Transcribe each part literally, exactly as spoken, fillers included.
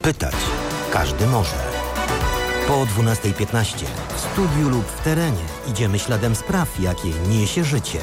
Pytać każdy może. Po dwunastej piętnaście w studiu lub w terenie idziemy śladem spraw, jakie niesie życie.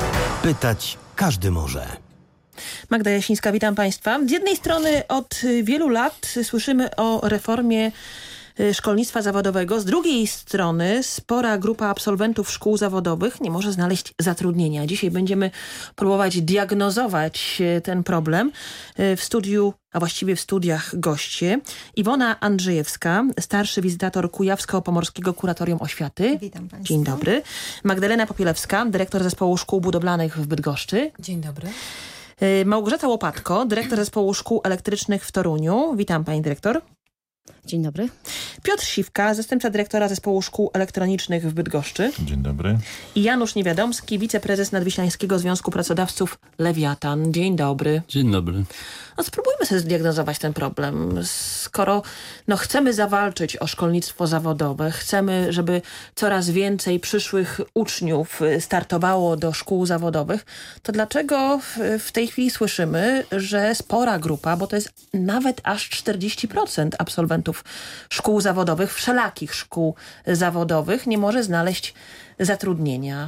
Pytać każdy może. Magda Jasińska, witam Państwa. Z jednej strony od wielu lat słyszymy o reformie szkolnictwa zawodowego. Z drugiej strony spora grupa absolwentów szkół zawodowych nie może znaleźć zatrudnienia. Dzisiaj będziemy próbować diagnozować ten problem. W studiu, a właściwie w studiach goście Iwona Andrzejewska, starszy wizytator Kujawsko-Pomorskiego Kuratorium Oświaty. Witam Państwa. Dzień dobry. Magdalena Popielewska, dyrektor Zespołu Szkół Budowlanych w Bydgoszczy. Dzień dobry. Małgorzata Łopatko, dyrektor Zespołu Szkół Elektrycznych w Toruniu. Witam Pani dyrektor. Dzień dobry. Piotr Siwka, zastępca dyrektora Zespołu Szkół Elektronicznych w Bydgoszczy. Dzień dobry. I Janusz Niewiadomski, wiceprezes Nadwiślańskiego Związku Pracodawców Lewiatan. Dzień dobry. Dzień dobry. No spróbujmy sobie zdiagnozować ten problem. Skoro no, chcemy zawalczyć o szkolnictwo zawodowe, chcemy, żeby coraz więcej przyszłych uczniów startowało do szkół zawodowych, to dlaczego w, w tej chwili słyszymy, że spora grupa, bo to jest nawet aż czterdzieści procent absolwentów szkół zawodowych, wszelakich szkół zawodowych, nie może znaleźć zatrudnienia?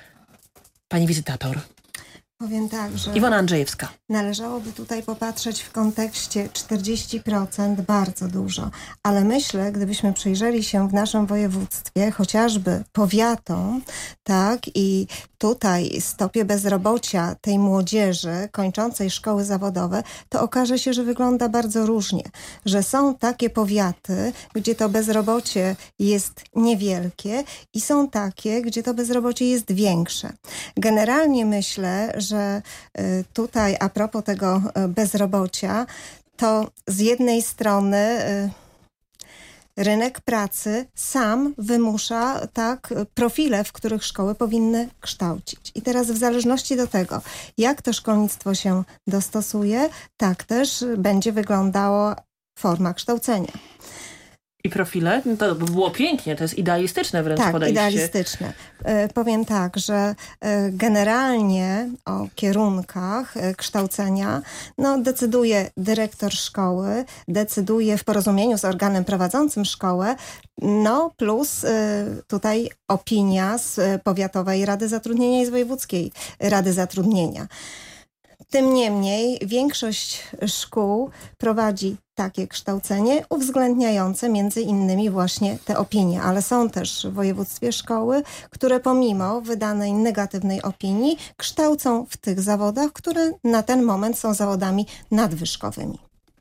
Pani wizytator. Powiem tak, że Iwona Andrzejewska. Należałoby tutaj popatrzeć w kontekście czterdzieści procent, bardzo dużo. Ale myślę, gdybyśmy przyjrzeli się w naszym województwie chociażby powiatom, tak, i tutaj stopie bezrobocia tej młodzieży kończącej szkoły zawodowe, to okaże się, że wygląda bardzo różnie. Że są takie powiaty, gdzie to bezrobocie jest niewielkie i są takie, gdzie to bezrobocie jest większe. Generalnie myślę, że tutaj a propos tego bezrobocia, to z jednej strony rynek pracy sam wymusza tak profile, w których szkoły powinny kształcić. I teraz w zależności do tego, jak to szkolnictwo się dostosuje, tak też będzie wyglądała forma kształcenia. I profile? No to by było pięknie, to jest idealistyczne wręcz tak, podejście. Tak, idealistyczne. E, powiem tak, że e, generalnie o kierunkach e, kształcenia no, decyduje dyrektor szkoły, decyduje w porozumieniu z organem prowadzącym szkołę, no plus e, tutaj opinia z e, Powiatowej Rady Zatrudnienia i z Wojewódzkiej Rady Zatrudnienia. Tym niemniej większość szkół prowadzi takie kształcenie uwzględniające między innymi właśnie te opinie, ale są też w województwie szkoły, które pomimo wydanej negatywnej opinii kształcą w tych zawodach, które na ten moment są zawodami nadwyżkowymi.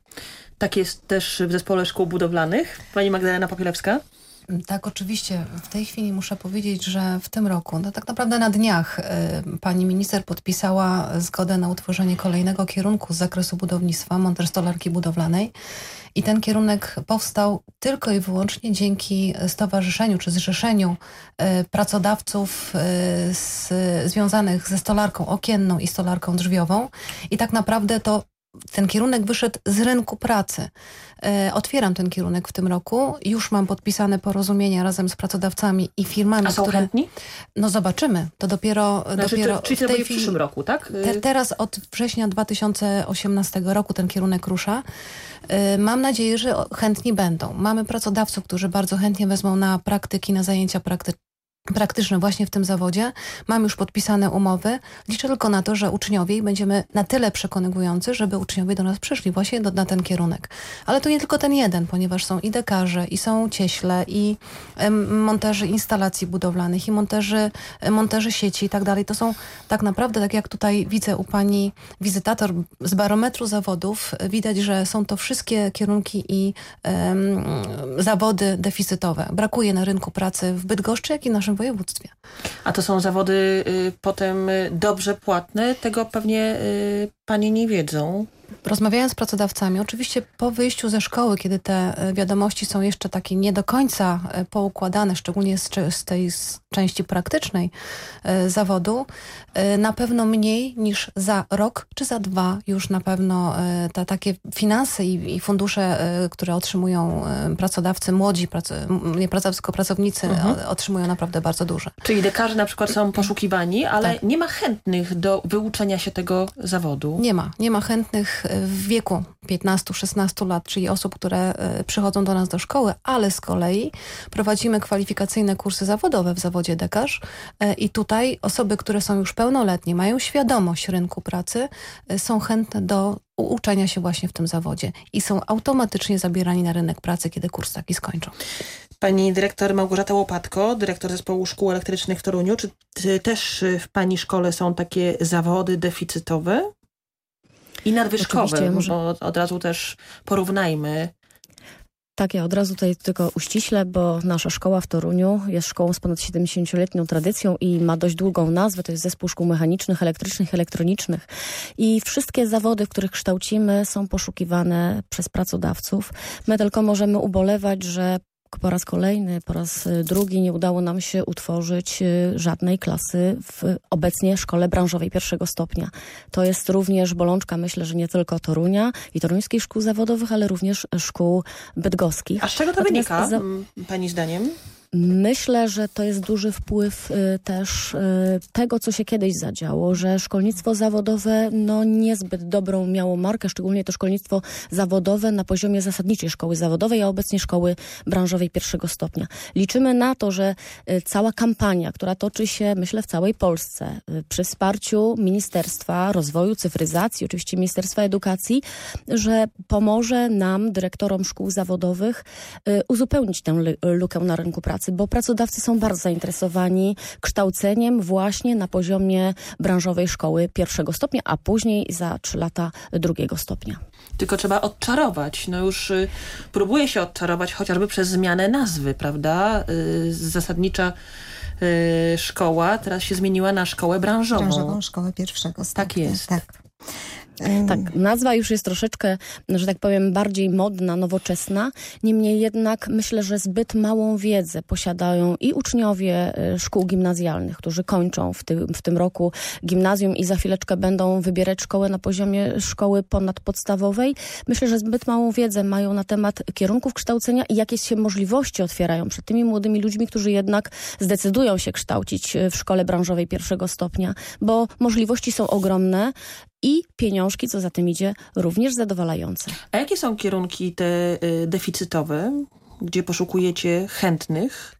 Tak jest też w Zespole Szkół Budowlanych. Pani Magdalena Popielewska? Tak, oczywiście. W tej chwili muszę powiedzieć, że w tym roku, no tak naprawdę na dniach y, pani minister podpisała zgodę na utworzenie kolejnego kierunku z zakresu budownictwa, montaż stolarki budowlanej. I ten kierunek powstał tylko i wyłącznie dzięki stowarzyszeniu czy zrzeszeniu y, pracodawców y, z, związanych ze stolarką okienną i stolarką drzwiową. I tak naprawdę to ten kierunek wyszedł z rynku pracy. E, otwieram ten kierunek w tym roku. Już mam podpisane porozumienia razem z pracodawcami i firmami, A są które... chętni? No zobaczymy. To dopiero... Znaczy, dopiero czyli to będzie w przyszłym roku, tak? Te, teraz od września dwa tysiące osiemnastego roku ten kierunek rusza. E, mam nadzieję, że chętni będą. Mamy pracodawców, którzy bardzo chętnie wezmą na praktyki, na zajęcia praktyczne. praktyczne właśnie w tym zawodzie. Mam już podpisane umowy. Liczę tylko na to, że uczniowie i będziemy na tyle przekonujący, żeby uczniowie do nas przyszli właśnie do, na ten kierunek. Ale to nie tylko ten jeden, ponieważ są i dekarze, i są cieśle, i em, monterzy instalacji budowlanych, i monterzy, monterzy sieci i tak dalej. To są tak naprawdę, tak jak tutaj widzę u pani wizytator z barometru zawodów, widać, że są to wszystkie kierunki i em, zawody deficytowe. Brakuje na rynku pracy w Bydgoszczy, jak i w naszym województwie. A to są zawody y, potem y, dobrze płatne? Tego pewnie y, panie nie wiedzą. Rozmawiając z pracodawcami, oczywiście po wyjściu ze szkoły, kiedy te wiadomości są jeszcze takie nie do końca poukładane, szczególnie z, z tej z części praktycznej e, zawodu, e, na pewno mniej niż za rok czy za dwa już na pewno e, ta, takie finanse i, i fundusze, e, które otrzymują e, pracodawcy, młodzi, pracy, nie pracodawcy, tylko pracownicy mhm. o, otrzymują naprawdę bardzo duże. Czyli dekarze na przykład są poszukiwani, ale tak. nie ma chętnych do wyuczenia się tego zawodu. zawodu? Nie ma. Nie ma chętnych w wieku piętnastu szesnastu lat, czyli osób, które przychodzą do nas do szkoły, ale z kolei prowadzimy kwalifikacyjne kursy zawodowe w zawodzie dekarz i tutaj osoby, które są już pełnoletnie, mają świadomość rynku pracy, są chętne do uczenia się właśnie w tym zawodzie i są automatycznie zabierani na rynek pracy, kiedy kurs taki skończą. Pani dyrektor Małgorzata Łopatko, dyrektor Zespołu Szkół Elektrycznych w Toruniu. Czy ty, też w pani szkole są takie zawody deficytowe i nadwyżkowe? Może... Bo od razu też porównajmy. Tak, ja od razu tutaj tylko uściślę, bo nasza szkoła w Toruniu jest szkołą z ponad siedemdziesięcioletnią tradycją i ma dość długą nazwę. To jest Zespół Szkół Mechanicznych, Elektrycznych, Elektronicznych. I wszystkie zawody, w których kształcimy, są poszukiwane przez pracodawców. My tylko możemy ubolewać, że po raz kolejny, po raz drugi nie udało nam się utworzyć żadnej klasy w obecnie szkole branżowej pierwszego stopnia. To jest również bolączka, myślę, że nie tylko Torunia i toruńskich szkół zawodowych, ale również szkół bydgoskich. A z czego to Natomiast wynika, za... pani zdaniem? Myślę, że to jest duży wpływ y, też y, tego, co się kiedyś zadziało, że szkolnictwo zawodowe no niezbyt dobrą miało markę, szczególnie to szkolnictwo zawodowe na poziomie zasadniczej szkoły zawodowej, a obecnie szkoły branżowej pierwszego stopnia. Liczymy na to, że y, cała kampania, która toczy się, myślę, w całej Polsce, y, przy wsparciu Ministerstwa Rozwoju, Cyfryzacji, oczywiście Ministerstwa Edukacji, że pomoże nam, dyrektorom szkół zawodowych, y, uzupełnić tę l- lukę na rynku pracy, bo pracodawcy są bardzo zainteresowani kształceniem właśnie na poziomie branżowej szkoły pierwszego stopnia, a później za trzy lata drugiego stopnia. Tylko trzeba odczarować. No już y, próbuje się odczarować chociażby przez zmianę nazwy, prawda? Y, zasadnicza y, szkoła teraz się zmieniła na szkołę branżową. Branżową szkołę pierwszego stopnia. Tak jest. Tak. Tak, nazwa już jest troszeczkę, że tak powiem, bardziej modna, nowoczesna. Niemniej jednak myślę, że zbyt małą wiedzę posiadają i uczniowie szkół gimnazjalnych, którzy kończą w tym, w tym roku gimnazjum i za chwileczkę będą wybierać szkołę na poziomie szkoły ponadpodstawowej. Myślę, że zbyt małą wiedzę mają na temat kierunków kształcenia i jakie się możliwości otwierają przed tymi młodymi ludźmi, którzy jednak zdecydują się kształcić w szkole branżowej pierwszego stopnia, bo możliwości są ogromne. I pieniążki, co za tym idzie, również zadowalające. A jakie są kierunki te y, deficytowe, gdzie poszukujecie chętnych?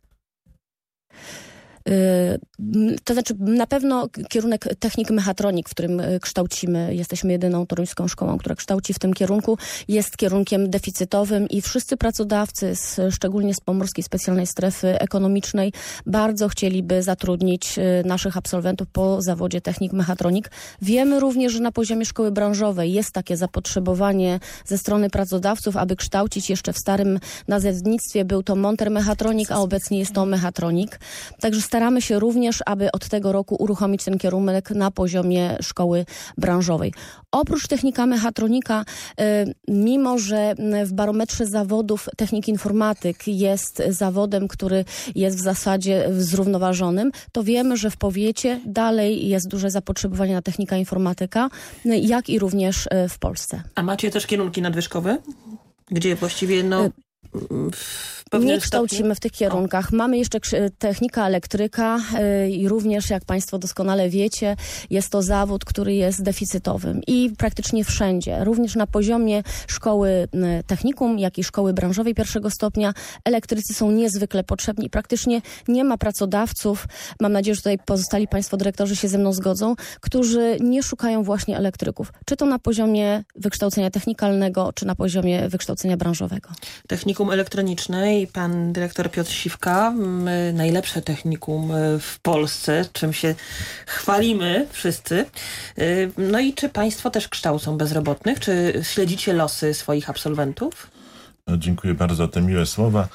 To znaczy na pewno kierunek technik mechatronik, w którym kształcimy, jesteśmy jedyną toruńską szkołą, która kształci w tym kierunku, jest kierunkiem deficytowym i wszyscy pracodawcy, z, szczególnie z Pomorskiej Specjalnej Strefy Ekonomicznej, bardzo chcieliby zatrudnić naszych absolwentów po zawodzie technik mechatronik. Wiemy również, że na poziomie szkoły branżowej jest takie zapotrzebowanie ze strony pracodawców, aby kształcić jeszcze w starym nazewnictwie był to monter mechatronik, a obecnie jest to mechatronik. Także staramy się również, aby od tego roku uruchomić ten kierunek na poziomie szkoły branżowej. Oprócz technika mechatronika, mimo że w barometrze zawodów technik informatyk jest zawodem, który jest w zasadzie zrównoważonym, to wiemy, że w powiecie dalej jest duże zapotrzebowanie na technika informatyka, jak i również w Polsce. A macie też kierunki nadwyżkowe? Gdzie właściwie no... Nie kształcimy w tych kierunkach. O. Mamy jeszcze technika elektryka yy, i również, jak Państwo doskonale wiecie, jest to zawód, który jest deficytowym i praktycznie wszędzie. Również na poziomie szkoły technikum, jak i szkoły branżowej pierwszego stopnia elektrycy są niezwykle potrzebni. Praktycznie nie ma pracodawców, mam nadzieję, że tutaj pozostali Państwo dyrektorzy się ze mną zgodzą, którzy nie szukają właśnie elektryków. Czy to na poziomie wykształcenia technikalnego, czy na poziomie wykształcenia branżowego. Technikum elektroniczne i pan dyrektor Piotr Siwka, najlepsze technikum w Polsce, czym się chwalimy wszyscy. No i czy państwo też kształcą bezrobotnych? Czy śledzicie losy swoich absolwentów? No, dziękuję bardzo za te miłe słowa.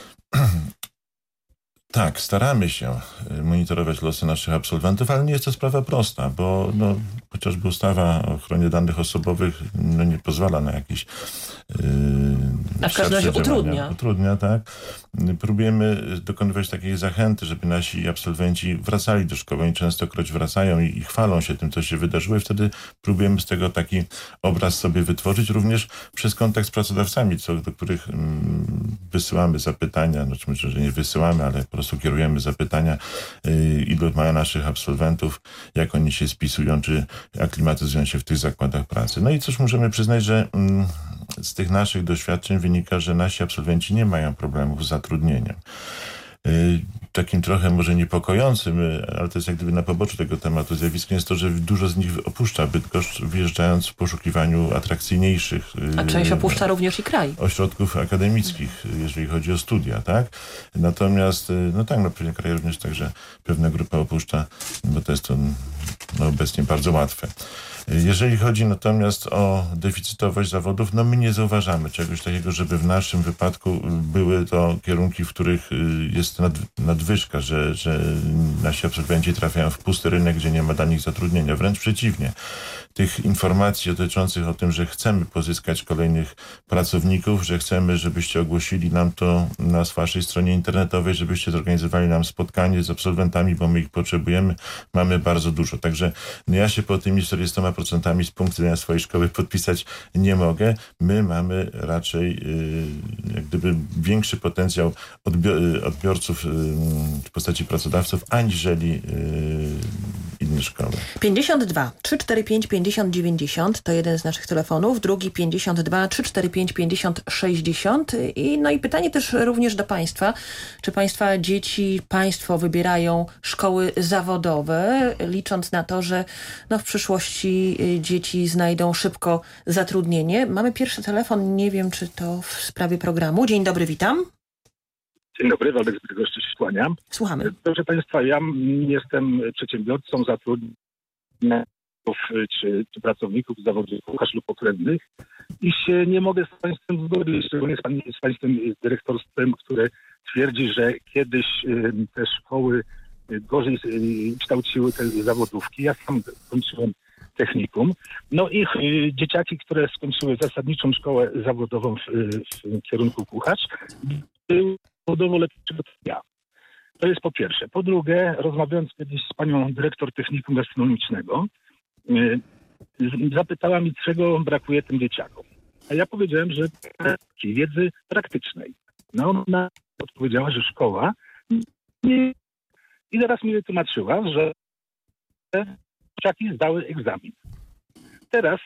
Tak, staramy się monitorować losy naszych absolwentów, ale nie jest to sprawa prosta, bo no, chociażby ustawa o ochronie danych osobowych no, nie pozwala na jakieś yy, na w każdym razie utrudnia. Utrudnia, tak. Próbujemy dokonywać takiej zachęty, żeby nasi absolwenci wracali do szkoły. Oni częstokroć wracają i, i chwalą się tym, co się wydarzyło i wtedy próbujemy z tego taki obraz sobie wytworzyć, również przez kontakt z pracodawcami, co, do których mm, wysyłamy zapytania, no myślę, że nie wysyłamy, ale po prostu kierujemy zapytania, ilu mają naszych absolwentów, jak oni się spisują, czy aklimatyzują się w tych zakładach pracy. No i cóż, możemy przyznać, że mm, z tych naszych doświadczeń wynika, że nasi absolwenci nie mają problemów z zatrudnieniem. Takim trochę może niepokojącym, ale to jest jak gdyby na poboczu tego tematu zjawiskiem jest to, że dużo z nich opuszcza Bydgoszcz, wyjeżdżając w poszukiwaniu atrakcyjniejszych. A część opuszcza również i kraj. Ośrodków akademickich, jeżeli chodzi o studia, tak? Natomiast, no tak, no pewnie kraj również także pewna grupa opuszcza, bo to jest to no, obecnie bardzo łatwe. Jeżeli chodzi natomiast o deficytowość zawodów, no my nie zauważamy czegoś takiego, żeby w naszym wypadku były to kierunki, w których jest nad, nadwyżka, że, że nasi absolwenci trafiają w pusty rynek, gdzie nie ma dla nich zatrudnienia. Wręcz przeciwnie. Tych informacji dotyczących o tym, że chcemy pozyskać kolejnych pracowników, że chcemy, żebyście ogłosili nam to na waszej stronie internetowej, żebyście zorganizowali nam spotkanie z absolwentami, bo my ich potrzebujemy, mamy bardzo dużo. Także no ja się po tymi czterdziestu procentami z punktu widzenia swojej szkoły podpisać nie mogę. My mamy raczej yy, jak gdyby większy potencjał odbior- odbiorców yy, w postaci pracodawców, aniżeli yy, inne szkoły. pięćdziesiąt dwa trzysta czterdzieści pięć pięćdziesiąt dziewięćdziesiąt to jeden z naszych telefonów, drugi pięćdziesiąt dwa trzysta czterdzieści pięć pięćdziesiąt sześćdziesiąt. I, no i pytanie też również do Państwa. Czy Państwa dzieci, Państwo wybierają szkoły zawodowe, licząc na to, że no w przyszłości dzieci znajdą szybko zatrudnienie? Mamy pierwszy telefon, nie wiem, czy to w sprawie programu. Dzień dobry, witam. Dzień dobry, Waldek z Bydgoszczy się kłaniam. Słuchamy. Proszę Państwa, ja jestem przedsiębiorcą, zatrudniam czy, czy pracowników z zawodu kucharz lub pokrewnych i się nie mogę z Państwem zgodzić, szczególnie z, pan, z Państwem dyrektorstwem, które twierdzi, że kiedyś y, te szkoły gorzej y, kształciły te zawodówki. Ja sam kończyłem technikum. No i y, dzieciaki, które skończyły zasadniczą szkołę zawodową w, w kierunku kucharz, były zawodowo lepiej przygotowane. To jest po pierwsze. Po drugie, rozmawiając kiedyś z panią dyrektor technikum gastronomicznego, y, zapytała mi, czego brakuje tym dzieciakom. A ja powiedziałem, że wiedzy praktycznej. No ona odpowiedziała, że szkoła nie... I zaraz mi wytłumaczyła, że dzieciaki zdały egzamin. Teraz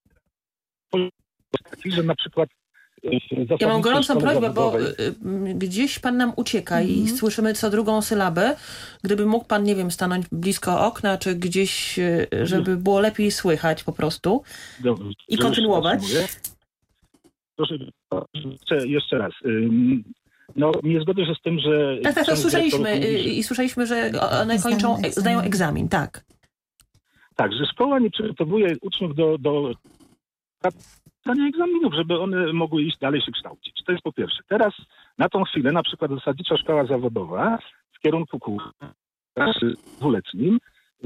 taki, że na przykład ja mam gorącą prośbę, bo y, gdzieś pan nam ucieka mm. i słyszymy co drugą sylabę. Gdyby mógł pan, nie wiem, stanąć blisko okna, czy gdzieś, y, żeby było lepiej słychać po prostu. Dobrze, i kontynuować. Proszę, jeszcze, jeszcze raz. No, nie zgodzę się z tym, że... Tak, tak, to słyszeliśmy i, i słyszeliśmy, że one kończą, zdają egzamin, tak. Tak, że szkoła nie przygotowuje uczniów do... do zdania egzaminów, żeby one mogły iść dalej się kształcić. To jest po pierwsze. Teraz na tą chwilę na przykład zasadnicza szkoła zawodowa w kierunku kucharzy dwuletnim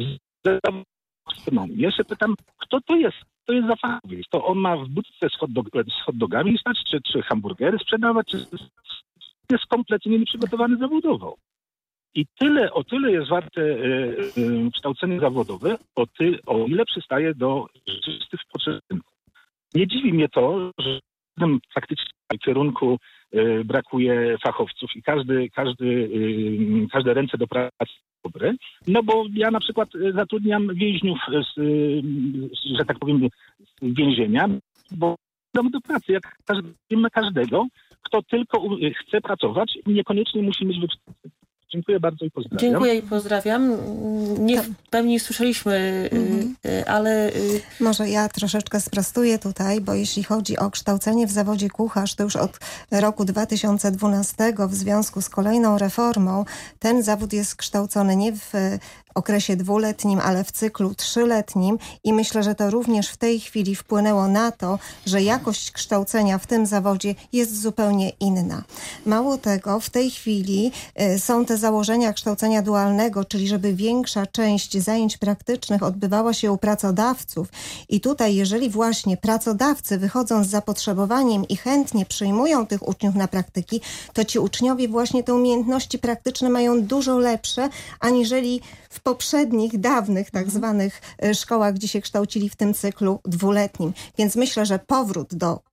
z ekonomii. Ja się pytam, kto to jest? To jest za fachowiec. To on ma w budce z hot, dog, z hot dogami stać, czy, czy hamburgery sprzedawać, czy jest kompletnie nieprzygotowany zawodowo. I tyle, o tyle jest warte y, y, kształcenie zawodowe, o, ty, o ile przystaje do rzeczywistych potrzeb rynku. Nie dziwi mnie to, że w tym faktycznie kierunku y, brakuje fachowców i każdy, każdy, y, każde ręce do pracy dobre. No bo ja na przykład zatrudniam więźniów, z, y, że tak powiem, z więzienia, bo dam do pracy jak każdy, każdego, kto tylko chce pracować i niekoniecznie musi mieć wykształcenie. Dziękuję bardzo i pozdrawiam. Dziękuję i pozdrawiam. Nie w pełni słyszeliśmy, mhm. ale... Może ja troszeczkę sprostuję tutaj, bo jeśli chodzi o kształcenie w zawodzie kucharz, to już od roku dwa tysiące dwunastego w związku z kolejną reformą ten zawód jest kształcony nie w okresie dwuletnim, ale w cyklu trzyletnim i myślę, że to również w tej chwili wpłynęło na to, że jakość kształcenia w tym zawodzie jest zupełnie inna. Mało tego, w tej chwili y, są te założenia kształcenia dualnego, czyli żeby większa część zajęć praktycznych odbywała się u pracodawców i tutaj jeżeli właśnie pracodawcy wychodzą z zapotrzebowaniem i chętnie przyjmują tych uczniów na praktyki, to ci uczniowie właśnie te umiejętności praktyczne mają dużo lepsze, aniżeli w poprzednich, dawnych tak zwanych szkołach, gdzie się kształcili w tym cyklu dwuletnim. Więc myślę, że powrót do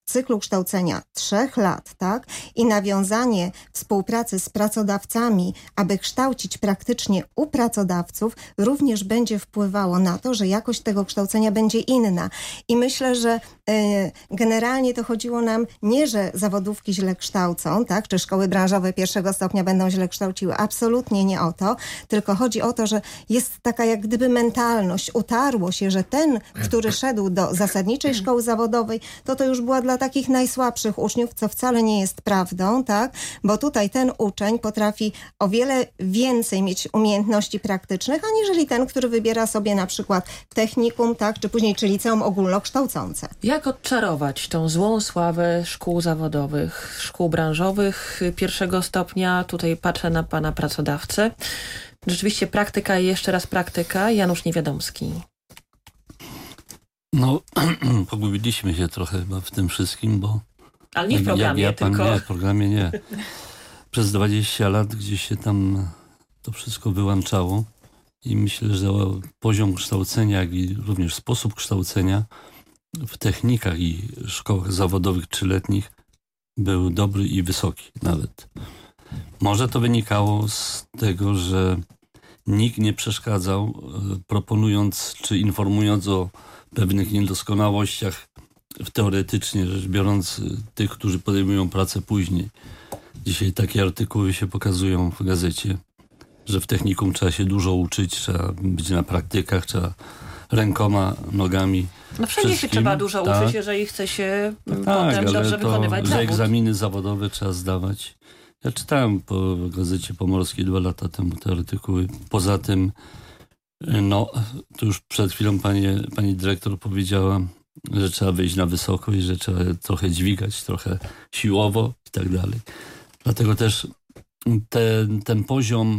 cyklu kształcenia trzech lat, tak? I nawiązanie współpracy z pracodawcami, aby kształcić praktycznie u pracodawców, również będzie wpływało na to, że jakość tego kształcenia będzie inna. I myślę, że y, generalnie to chodziło nam nie, że zawodówki źle kształcą, tak? Czy szkoły branżowe pierwszego stopnia będą źle kształciły. Absolutnie nie o to, tylko chodzi o to, że jest taka jak gdyby mentalność. Utarło się, że ten, który szedł do zasadniczej szkoły zawodowej, to to już była dla takich najsłabszych uczniów, co wcale nie jest prawdą, tak? Bo tutaj ten uczeń potrafi o wiele więcej mieć umiejętności praktycznych, aniżeli ten, który wybiera sobie na przykład technikum, tak? Czy później czy liceum ogólnokształcące. Jak odczarować tą złą sławę szkół zawodowych, szkół branżowych pierwszego stopnia? Tutaj patrzę na pana pracodawcę. Rzeczywiście praktyka i jeszcze raz praktyka. Janusz Niewiadomski. No, pogubiliśmy się trochę chyba w tym wszystkim, bo... Ale nie w programie, ja, ja pan, tylko... Nie, w programie nie. Przez dwadzieścia lat gdzieś się tam to wszystko wyłączało i myślę, że poziom kształcenia, jak i również sposób kształcenia w technikach i szkołach zawodowych trzyletnich był dobry i wysoki nawet. Może to wynikało z tego, że nikt nie przeszkadzał, proponując czy informując o pewnych niedoskonałościach, teoretycznie rzecz biorąc, tych, którzy podejmują pracę później. Dzisiaj takie artykuły się pokazują w gazecie, że w technikum trzeba się dużo uczyć, trzeba być na praktykach, trzeba rękoma, nogami. No wszędzie się trzeba dużo tak. uczyć, jeżeli chce się tak, potem ale dobrze to, wykonywać że zawód. egzaminy zawodowe trzeba zdawać. Ja czytałem po Gazecie Pomorskiej dwa lata temu te artykuły. Poza tym, no, to już przed chwilą pani, pani dyrektor powiedziała, że trzeba wejść na wysokość, że trzeba trochę dźwigać, trochę siłowo i tak dalej. Dlatego też ten, ten poziom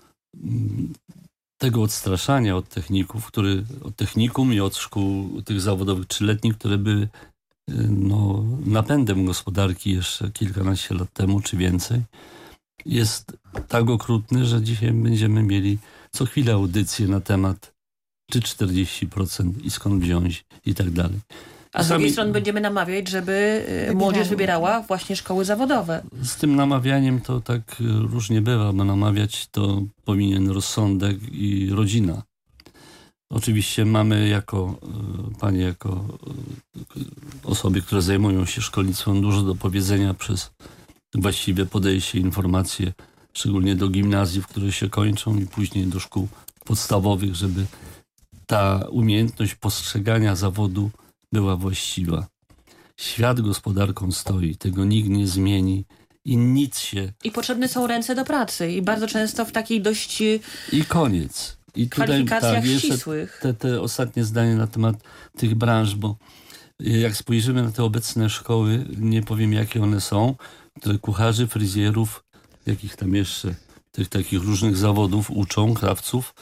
tego odstraszania od techników, który, od technikum i od szkół tych zawodowych trzyletnich, które były no, napędem gospodarki jeszcze kilkanaście lat temu, czy więcej, jest tak okrutny, że dzisiaj będziemy mieli co chwilę audycje na temat czy czterdzieści procent i skąd wziąć i tak dalej. A z drugiej strony będziemy namawiać, żeby młodzież wybierała właśnie szkoły zawodowe. Z tym namawianiem to tak różnie bywa, bo namawiać to powinien rozsądek i rodzina. Oczywiście mamy jako, panie, jako osoby, które zajmują się szkolnictwem, dużo do powiedzenia przez właściwe podejście, informacje, szczególnie do gimnazjów, które się kończą i później do szkół podstawowych, żeby ta umiejętność postrzegania zawodu była właściwa. Świat gospodarką stoi, tego nikt nie zmieni i nic się... I potrzebne są ręce do pracy i bardzo często w takiej dość... I koniec. I tutaj kwalifikacjach tak, jeszcze ścisłych. Te, te ostatnie zdanie na temat tych branż, bo jak spojrzymy na te obecne szkoły, nie powiem jakie one są, które kucharzy, fryzjerów, jakich tam jeszcze, tych takich różnych zawodów uczą, krawców,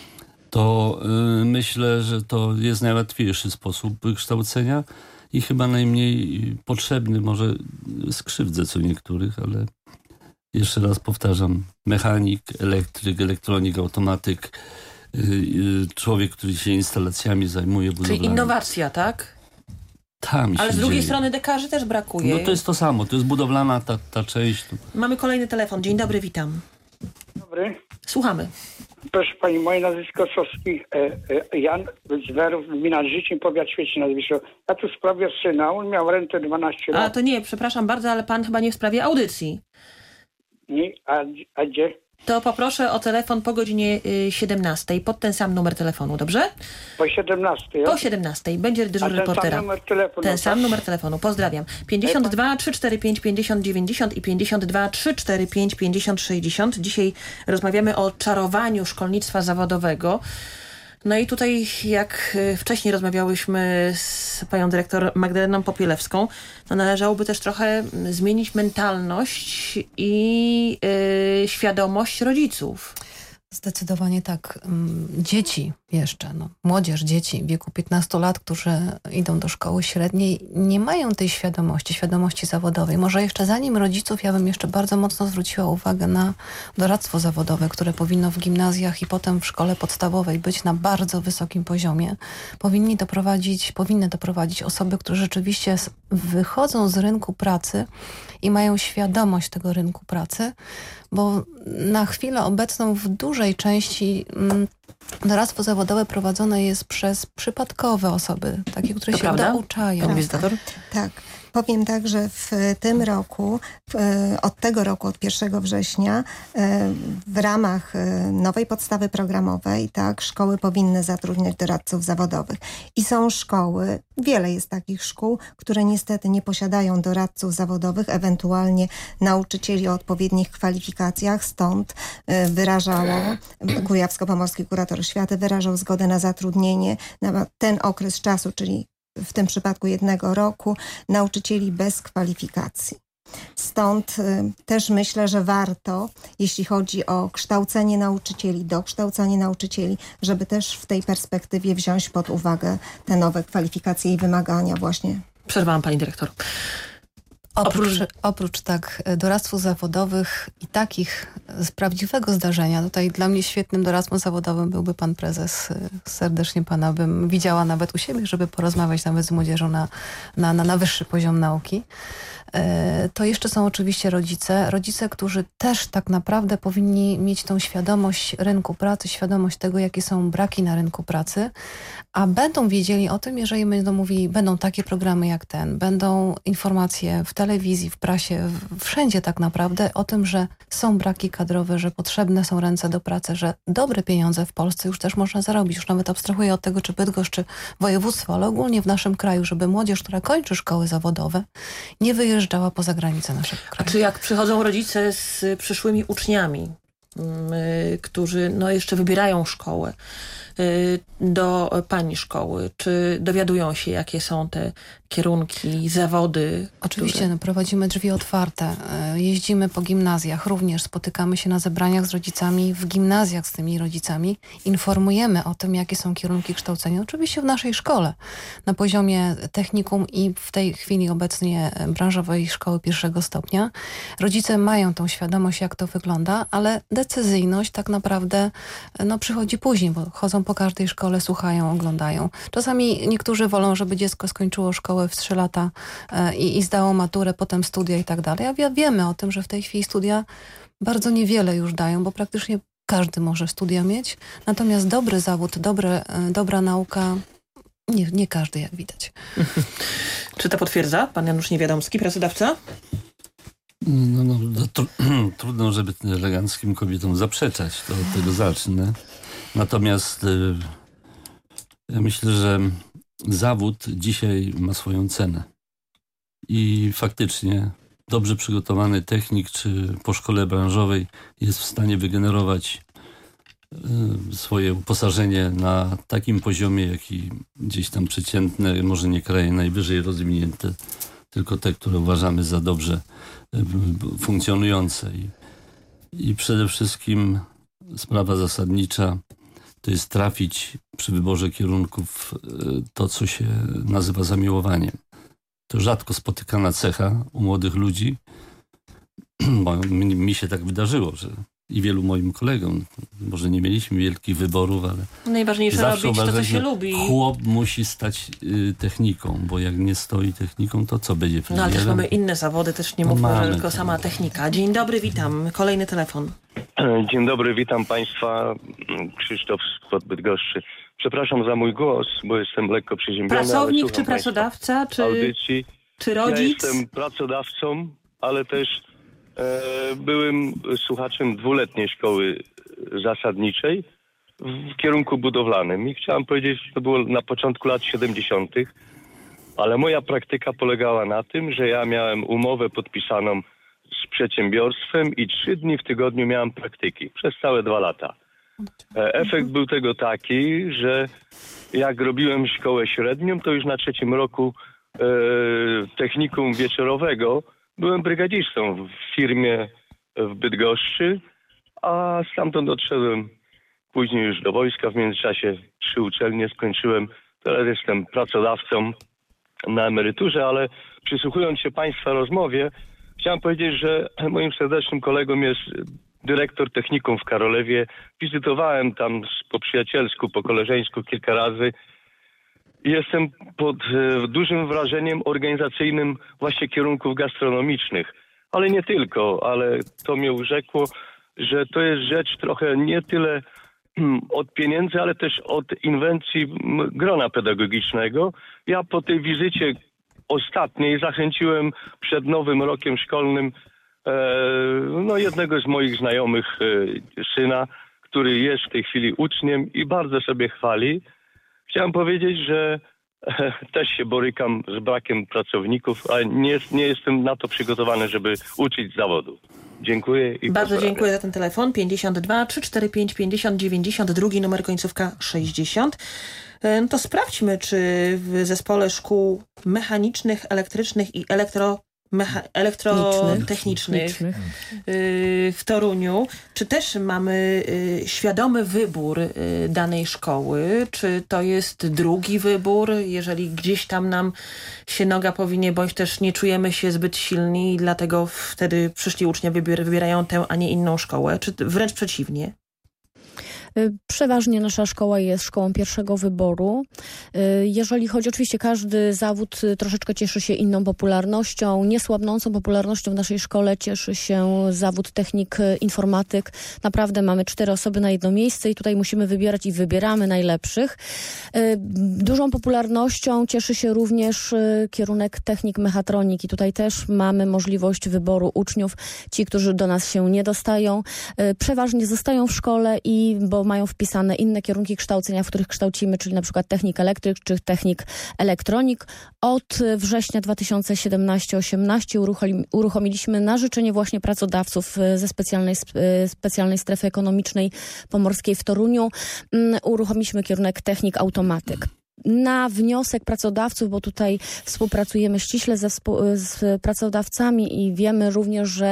to y, myślę, że to jest najłatwiejszy sposób kształcenia i chyba najmniej potrzebny, może skrzywdzę co niektórych, ale jeszcze raz powtarzam, mechanik, elektryk, elektronik, automatyk, y, y, człowiek, który się instalacjami zajmuje budowlami. Czyli innowacja, tak? Tam Ale się z drugiej dzieje. strony dekarzy też brakuje. No to jest to samo, to jest budowlana ta, ta część. Mamy kolejny telefon. Dzień dobry, witam. Dobry. Słuchamy. Proszę pani, moje nazwisko Sowski, e, e, Jan z Werów, gmina Życin, powiat Świecie nazwisko. Ja tu w sprawie syna, on miał rentę dwanaście lat. A to nie, przepraszam bardzo, ale pan chyba nie w sprawie audycji. Nie, a, a gdzie? To poproszę o telefon po godzinie y, siedemnastej, pod ten sam numer telefonu, dobrze? Po siedemnastej, ja? Po siedemnastej. Będzie dyżur A ten reportera. sam numer telefonu. Ten tak? sam numer telefonu. Pozdrawiam. pięćdziesiąt dwa trzysta czterdzieści pięć pięćdziesiąt dziewięćdziesiąt i pięćdziesiąt dwa trzysta czterdzieści pięć pięćdziesiąt sześćdziesiąt. Dzisiaj rozmawiamy o czarowaniu szkolnictwa zawodowego. No i tutaj, jak wcześniej rozmawiałyśmy z panią dyrektor Magdaleną Popielewską, no należałoby też trochę zmienić mentalność i yy, świadomość rodziców. Zdecydowanie tak. Dzieci jeszcze, no, młodzież, dzieci w wieku piętnastu lat, którzy idą do szkoły średniej, nie mają tej świadomości, świadomości zawodowej. Może jeszcze zanim rodziców, ja bym jeszcze bardzo mocno zwróciła uwagę na doradztwo zawodowe, które powinno w gimnazjach i potem w szkole podstawowej być na bardzo wysokim poziomie. Powinni doprowadzić, powinny doprowadzić osoby, które rzeczywiście wychodzą z rynku pracy i mają świadomość tego rynku pracy, bo na chwilę obecną w dużej części mm, doradztwo zawodowe prowadzone jest przez przypadkowe osoby, takie, które To się prawda? douczają. Pan wizytator? Tak. Powiem tak, że w tym roku, w, od tego roku, od pierwszego września, w ramach nowej podstawy programowej, tak, szkoły powinny zatrudniać doradców zawodowych. I są szkoły, wiele jest takich szkół, które niestety nie posiadają doradców zawodowych, ewentualnie nauczycieli o odpowiednich kwalifikacjach, stąd wyrażało, Kujawsko-Pomorski Kurator Oświaty wyrażał zgodę na zatrudnienie na ten okres czasu, czyli w tym przypadku jednego roku, nauczycieli bez kwalifikacji. Stąd y, też myślę, że warto, jeśli chodzi o kształcenie nauczycieli, dokształcanie nauczycieli, żeby też w tej perspektywie wziąć pod uwagę te nowe kwalifikacje i wymagania właśnie. Przerwałam pani dyrektor. Oprócz, oprócz tak doradztw zawodowych i takich z prawdziwego zdarzenia, tutaj dla mnie świetnym doradztwem zawodowym byłby pan prezes. Serdecznie pana bym widziała nawet u siebie, żeby porozmawiać nawet z młodzieżą na, na, na, na wyższy poziom nauki. To jeszcze są oczywiście rodzice. Rodzice, którzy też tak naprawdę powinni mieć tą świadomość rynku pracy, świadomość tego, jakie są braki na rynku pracy, a będą wiedzieli o tym, jeżeli będą mówili, będą takie programy jak ten, będą informacje w telewizji, w prasie, wszędzie tak naprawdę o tym, że są braki kadrowe, że potrzebne są ręce do pracy, że dobre pieniądze w Polsce już też można zarobić. Już nawet abstrahuję od tego, czy Bydgoszcz, czy województwo, ale ogólnie w naszym kraju, żeby młodzież, która kończy szkoły zawodowe, nie wyjeżdżała poza granicę naszego kraju. A czy jak przychodzą rodzice z przyszłymi uczniami, yy, którzy no, jeszcze wybierają szkołę, yy, do pani szkoły, czy dowiadują się, jakie są te kierunki, zawody? Oczywiście, które... no, prowadzimy drzwi otwarte, jeździmy po gimnazjach, również spotykamy się na zebraniach z rodzicami, w gimnazjach z tymi rodzicami, informujemy o tym, jakie są kierunki kształcenia, oczywiście w naszej szkole, na poziomie technikum i w tej chwili obecnie branżowej szkoły pierwszego stopnia. Rodzice mają tą świadomość, jak to wygląda, ale decyzyjność tak naprawdę no, przychodzi później, bo chodzą po każdej szkole, słuchają, oglądają. Czasami niektórzy wolą, żeby dziecko skończyło szkołę w trzy lata i, i zdało maturę, potem studia i tak dalej. A wiemy o tym, że w tej chwili studia bardzo niewiele już dają, bo praktycznie każdy może studia mieć. Natomiast dobry zawód, dobre, dobra nauka, nie, nie każdy, jak widać. Czy to potwierdza pan Janusz Niewiadomski, pracodawca? No, no, no to, trudno, żeby tym eleganckim kobietom zaprzeczać, to od tego zacznę. Natomiast y, ja myślę, że zawód dzisiaj ma swoją cenę. I faktycznie dobrze przygotowany technik czy po szkole branżowej jest w stanie wygenerować y, swoje uposażenie na takim poziomie, jaki gdzieś tam przeciętne, może nie kraje najwyżej rozwinięte, tylko te, które uważamy za dobrze y, funkcjonujące. I, I przede wszystkim sprawa zasadnicza to jest trafić przy wyborze kierunków to, co się nazywa zamiłowaniem. To rzadko spotykana cecha u młodych ludzi, bo mi, mi się tak wydarzyło, że i wielu moim kolegom, może nie mieliśmy wielkich wyborów, ale najważniejsze robić to, co się lubi. Chłop musi stać y, techniką, bo jak nie stoi techniką, to co będzie? No ale też mamy inne zawody, też nie No mówmy, że mamy tylko to. sama technika. Dzień dobry, witam. Kolejny telefon. Dzień dobry, witam Państwa. Krzysztof z Bydgoszczy. Przepraszam za mój głos, bo jestem lekko przeziębiony. Pracownik ale czy pracodawca, czy, audycji. czy rodzic? Ja jestem pracodawcą, ale też e, byłem słuchaczem dwuletniej szkoły zasadniczej w kierunku budowlanym. I chciałem powiedzieć, że to było na początku lat siedemdziesiątych, ale moja praktyka polegała na tym, że ja miałem umowę podpisaną z przedsiębiorstwem i trzy dni w tygodniu miałem praktyki przez całe dwa lata. Efekt był tego taki, że jak robiłem szkołę średnią, to już na trzecim roku e, technikum wieczorowego byłem brygadzistą w firmie w Bydgoszczy, a stamtąd odszedłem później już do wojska w międzyczasie trzy uczelnie skończyłem. Teraz jestem pracodawcą na emeryturze, ale przysłuchując się Państwa rozmowie, chciałem powiedzieć, że moim serdecznym kolegą jest dyrektor technikum w Karolewie. Wizytowałem tam po przyjacielsku, po koleżeńsku kilka razy. Jestem pod e, dużym wrażeniem organizacyjnym właśnie kierunków gastronomicznych. Ale nie tylko, ale to mnie urzekło, że to jest rzecz trochę nie tyle hmm, od pieniędzy, ale też od inwencji m, grona pedagogicznego. Ja po tej wizycie ostatniej zachęciłem przed nowym rokiem szkolnym e, no jednego z moich znajomych e, syna, który jest w tej chwili uczniem i bardzo sobie chwali. Chciałem powiedzieć, że e, też się borykam z brakiem pracowników, a nie, nie jestem na to przygotowany, żeby uczyć zawodu. Dziękuję i Bardzo pozdrawiam. dziękuję za ten telefon. pięćdziesiąt dwa trzysta czterdzieści pięć pięćdziesiąt dziewięćdziesiąt, drugi numer końcówka sześćdziesiąt. No to sprawdźmy, czy w zespole szkół mechanicznych, elektrycznych i elektro Mecha- elektrotechnicznych yy, w Toruniu. Czy też mamy yy, świadomy wybór yy, danej szkoły? Czy to jest drugi wybór, jeżeli gdzieś tam nam się noga powinie, bądź też nie czujemy się zbyt silni i dlatego wtedy przyszli uczniowie wybier- wybierają tę, a nie inną szkołę? Czy wręcz przeciwnie? Przeważnie nasza szkoła jest szkołą pierwszego wyboru. Jeżeli chodzi, oczywiście każdy zawód troszeczkę cieszy się inną popularnością. Niesłabnącą popularnością w naszej szkole cieszy się zawód technik informatyk. Naprawdę mamy cztery osoby na jedno miejsce i tutaj musimy wybierać i wybieramy najlepszych. Dużą popularnością cieszy się również kierunek technik mechatroniki. Tutaj też mamy możliwość wyboru uczniów. Ci, którzy do nas się nie dostają, przeważnie zostają w szkole i bo mają wpisane inne kierunki kształcenia, w których kształcimy, czyli na przykład technik elektryk czy technik elektronik. Od września dwa tysiące siedemnastego osiemnastego uruchomiliśmy na życzenie właśnie pracodawców ze specjalnej, specjalnej strefy ekonomicznej pomorskiej w Toruniu. Uruchomiliśmy kierunek technik automatyk. Na wniosek pracodawców, bo tutaj współpracujemy ściśle ze współ- z pracodawcami i wiemy również, że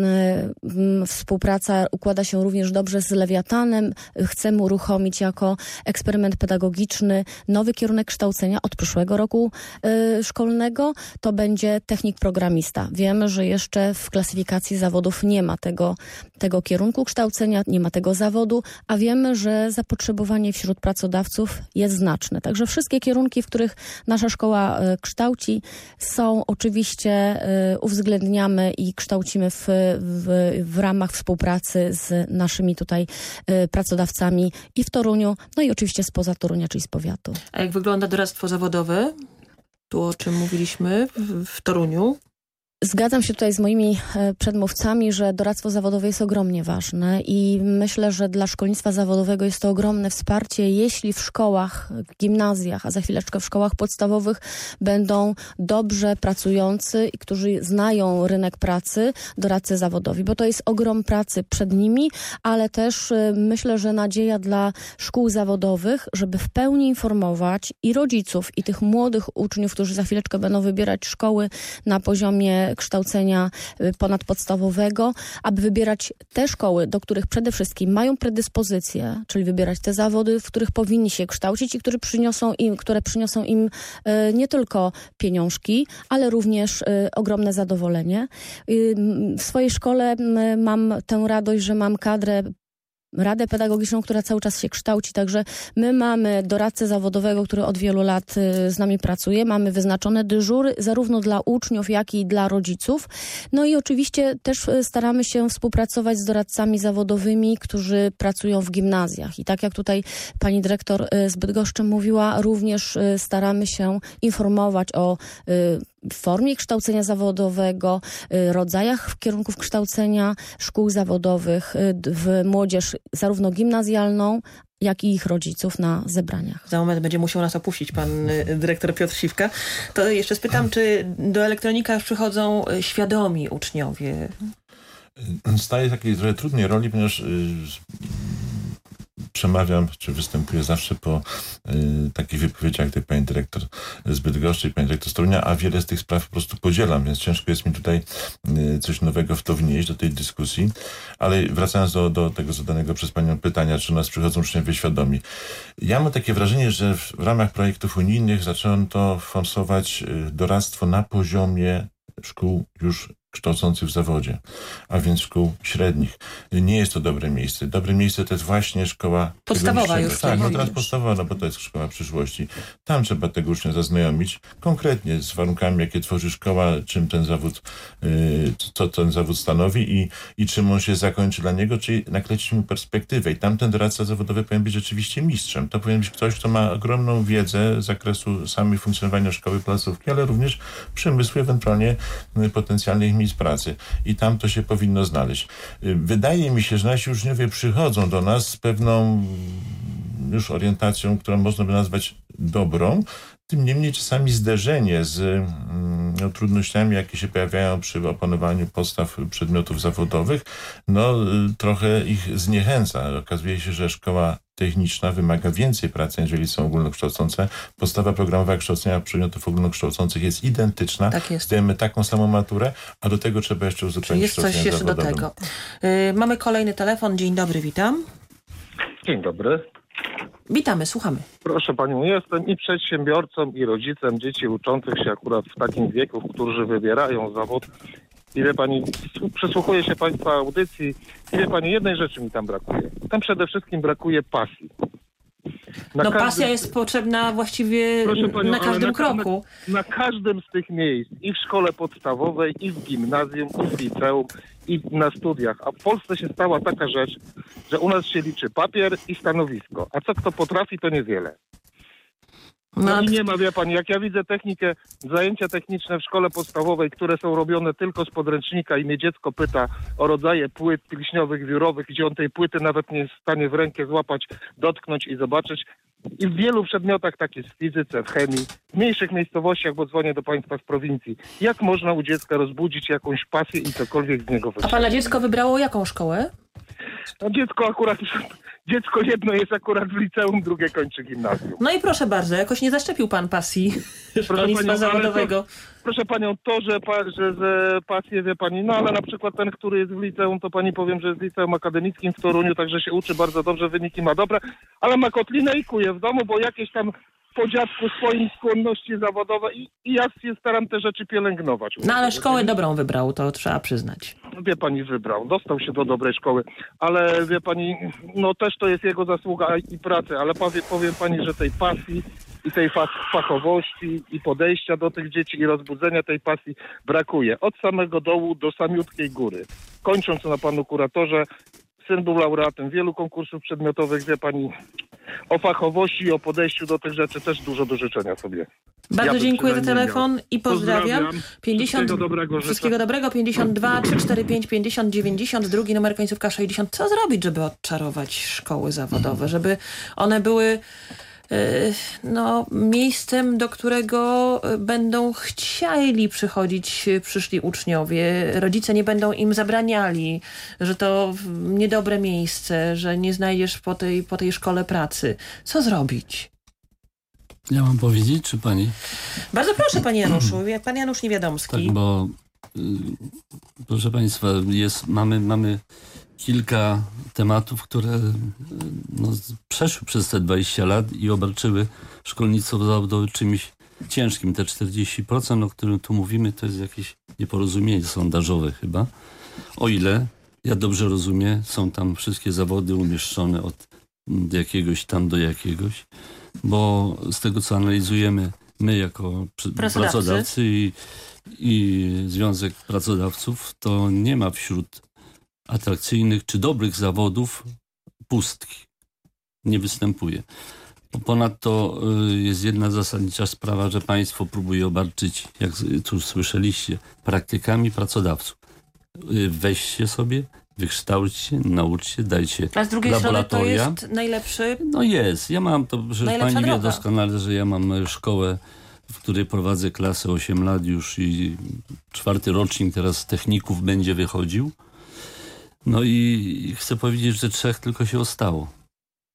y, współpraca układa się również dobrze z Lewiatanem. Chcemy uruchomić jako eksperyment pedagogiczny nowy kierunek kształcenia od przyszłego roku y, szkolnego. To będzie technik programista. Wiemy, że jeszcze w klasyfikacji zawodów nie ma tego, tego kierunku kształcenia, nie ma tego zawodu, a wiemy, że zapotrzebowanie wśród pracodawców jest znaczne. Także wszystkie kierunki, w których nasza szkoła y, kształci, są oczywiście y, uwzględniamy i kształcimy w, w, w ramach współpracy z naszymi tutaj y, pracodawcami i w Toruniu, no i oczywiście spoza Torunia, czyli z powiatu. A jak wygląda doradztwo zawodowe? Tu o czym mówiliśmy w, w Toruniu. Zgadzam się tutaj z moimi przedmówcami, że doradztwo zawodowe jest ogromnie ważne i myślę, że dla szkolnictwa zawodowego jest to ogromne wsparcie, jeśli w szkołach, gimnazjach, a za chwileczkę w szkołach podstawowych będą dobrze pracujący i którzy znają rynek pracy, doradcy zawodowi, bo to jest ogrom pracy przed nimi, ale też myślę, że nadzieja dla szkół zawodowych, żeby w pełni informować i rodziców, i tych młodych uczniów, którzy za chwileczkę będą wybierać szkoły na poziomie kształcenia ponadpodstawowego, aby wybierać te szkoły, do których przede wszystkim mają predyspozycje, czyli wybierać te zawody, w których powinni się kształcić i które przyniosą im, które przyniosą im e, nie tylko pieniążki, ale również e, ogromne zadowolenie. E, w swojej szkole m, mam tę radość, że mam kadrę Radę Pedagogiczną, która cały czas się kształci, także my mamy doradcę zawodowego, który od wielu lat y, z nami pracuje, mamy wyznaczone dyżury zarówno dla uczniów, jak i dla rodziców. No i oczywiście też y, staramy się współpracować z doradcami zawodowymi, którzy pracują w gimnazjach. I tak jak tutaj pani dyrektor y, z Bydgoszczy mówiła, również y, staramy się informować o y, w formie kształcenia zawodowego, rodzajach kierunków kształcenia szkół zawodowych, w młodzież zarówno gimnazjalną, jak i ich rodziców na zebraniach. Za moment będzie musiał nas opuścić pan dyrektor Piotr Siwka. To jeszcze spytam, czy do elektronika przychodzą świadomi uczniowie? Staje takiej trochę trudnej roli, ponieważ przemawiam, czy występuję zawsze po y, takich wypowiedziach, jak pani dyrektor z Bydgoszczy i pani dyrektor z Torunia, a wiele z tych spraw po prostu podzielam, więc ciężko jest mi tutaj y, coś nowego w to wnieść, do tej dyskusji. Ale wracając do, do tego zadanego przez panią pytania, czy u nas przychodzą uczniowie świadomi. Ja mam takie wrażenie, że w, w ramach projektów unijnych zaczęto forsować y, doradztwo na poziomie szkół już kształcących w zawodzie, a więc szkół średnich. Nie jest to dobre miejsce. Dobre miejsce to jest właśnie szkoła podstawowa już. Tak, no teraz podstawowa, no bo to jest szkoła przyszłości. Tam trzeba tego ucznia zaznajomić konkretnie z warunkami, jakie tworzy szkoła, czym ten zawód, yy, co ten zawód stanowi i, i czym on się zakończy dla niego, czyli nakręcić mu perspektywę. I tamten doradca zawodowy powinien być rzeczywiście mistrzem. To powinien być ktoś, kto ma ogromną wiedzę z zakresu samej funkcjonowania szkoły, placówki, ale również przemysłu, ewentualnie yy, potencjalnych miejsc pracy. I tam to się powinno znaleźć. Wydaje mi się, że nasi uczniowie przychodzą do nas z pewną już orientacją, którą można by nazwać dobrą. Tym niemniej czasami zderzenie z no, trudnościami, jakie się pojawiają przy opanowaniu podstaw przedmiotów zawodowych, no trochę ich zniechęca. Okazuje się, że szkoła techniczna wymaga więcej pracy, jeżeli są ogólnokształcące. Podstawa programowa kształcenia przedmiotów ogólnokształcących jest identyczna. Tak jest. Zdajemy taką samą maturę, a do tego trzeba jeszcze uzupełnić jest coś jeszcze do tego. Yy, mamy kolejny telefon. Dzień dobry, witam. Dzień dobry. Witamy, słuchamy. Proszę panią, jestem i przedsiębiorcą, i rodzicem dzieci uczących się akurat w takim wieku, którzy wybierają zawód. I wie pani, przysłuchuję się państwa audycji i wie pani, jednej rzeczy mi tam brakuje. Tam przede wszystkim brakuje pasji. Na no każdym... pasja jest potrzebna właściwie panią, na każdym na, kroku. Na, na każdym z tych miejsc, i w szkole podstawowej, i w gimnazjum, i w liceum, i na studiach. A w Polsce się stała taka rzecz, że u nas się liczy papier i stanowisko. A co kto potrafi, to niewiele. No, no i nie ma, wie pani, jak ja widzę technikę, zajęcia techniczne w szkole podstawowej, które są robione tylko z podręcznika i mnie dziecko pyta o rodzaje płyt pilśniowych, wiórowych, gdzie on tej płyty nawet nie jest w stanie w rękę złapać, dotknąć i zobaczyć. I w wielu przedmiotach, tak jest w fizyce, w chemii, w mniejszych miejscowościach, bo dzwonię do państwa z prowincji. Jak można u dziecka rozbudzić jakąś pasję i cokolwiek z niego wyjść? A pana dziecko wybrało jaką szkołę? No dziecko akurat... Dziecko jedno jest akurat w liceum, drugie kończy gimnazjum. No i proszę bardzo, jakoś nie zaszczepił pan pasji szkolnictwa zawodowego. To, proszę panią, to, że, pa, że, że pasję wie pani, no ale na przykład ten, który jest w liceum, to pani powiem, że jest w liceum akademickim w Toruniu, także się uczy bardzo dobrze, wyniki ma dobre, ale ma kotlinę i kuje w domu, bo jakieś tam po dziadku swoim skłonności zawodowe i, i ja się staram te rzeczy pielęgnować. No ale szkołę dobrą wybrał, to trzeba przyznać. Wie pani, wybrał, dostał się do dobrej szkoły, ale wie pani, no też to jest jego zasługa i pracy, ale powie, powiem pani, że tej pasji i tej fachowości i podejścia do tych dzieci i rozbudzenia tej pasji brakuje. Od samego dołu do samiutkiej góry. Kończąc na panu kuratorze, syn był laureatem wielu konkursów przedmiotowych, wie pani, o fachowości i o podejściu do tych rzeczy też dużo do życzenia sobie. Bardzo ja dziękuję za telefon miał. I pozdrawiam. pozdrawiam. pięćdziesiąt, wszystkiego dobrego. Wszystkiego dobrego. pięćdziesiąt dwa, trzysta czterdzieści pięć, pięćdziesiąt, dziewięćdziesiąt, drugi numer końcówka sześćdziesiąt. Co zrobić, żeby odczarować szkoły zawodowe? Żeby one były no, miejscem, do którego będą chcieli przychodzić przyszli uczniowie. Rodzice nie będą im zabraniali, że to niedobre miejsce, że nie znajdziesz po tej, po tej szkole pracy. Co zrobić? Ja mam powiedzieć, czy pani? Bardzo proszę, panie Januszu. Pan Janusz Niewiadomski. Tak, bo y, proszę państwa, jest, mamy, mamy kilka tematów, które no, przeszły przez te dwadzieścia lat i obarczyły szkolnictwo zawodowe czymś ciężkim. Te czterdzieści procent, o którym tu mówimy, to jest jakieś nieporozumienie sondażowe chyba. O ile ja dobrze rozumiem, są tam wszystkie zawody umieszczone od jakiegoś tam do jakiegoś, bo z tego, co analizujemy my jako pracodawcy, pracodawcy i, i Związek Pracodawców, to nie ma wśród atrakcyjnych czy dobrych zawodów pustki. Nie występuje. Ponadto jest jedna zasadnicza sprawa, że państwo próbuje obarczyć, jak tu słyszeliście, praktykami pracodawców. Weźcie sobie, wykształćcie, nauczcie, dajcie A z drugiej laboratoria. strony to jest najlepszy... No jest. Ja mam to, że pani droga. wie doskonale, że ja mam szkołę, w której prowadzę klasę osiem lat już i czwarty rocznik teraz techników będzie wychodził. No i chcę powiedzieć, że trzech tylko się ostało.